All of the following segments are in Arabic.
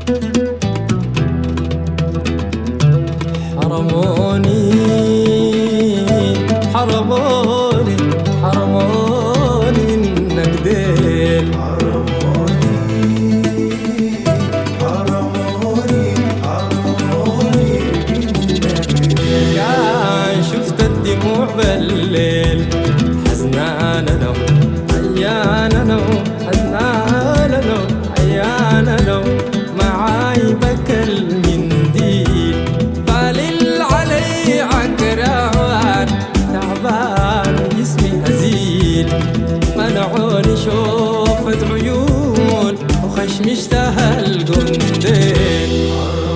حرموني حرموني حرموني من قديل، كان شفت الدموع بالليل حزنان لو عيان لو حزنان لو عيان لو معاي بكى المنديل، بالي علي عكران تعبان جسمي هزيل، منعوني شوفت عيون وخشمي اشتهى القنديل.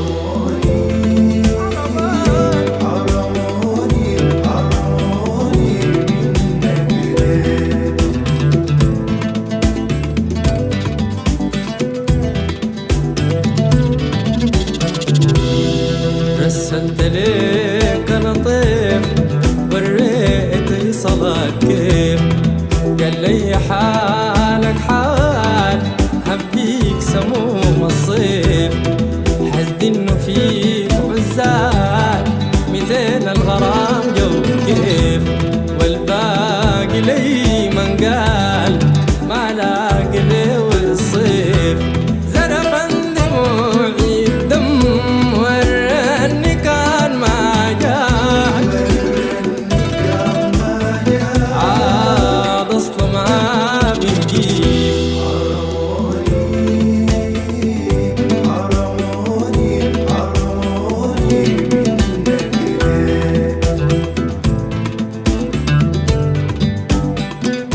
رسلت ليك انا طيف وريتي صلاك كيف، قال لي حالك حال حبيك سموم الصيف، حسدي انه فيك عزال 200 الغرام جو كيف، والباقي لي من قال ما لاقي لي والصيف، زرفا دموعي الدم وراني كان ما جال، عاد اصله ما بيجيب.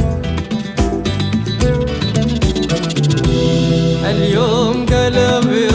اليوم قلبي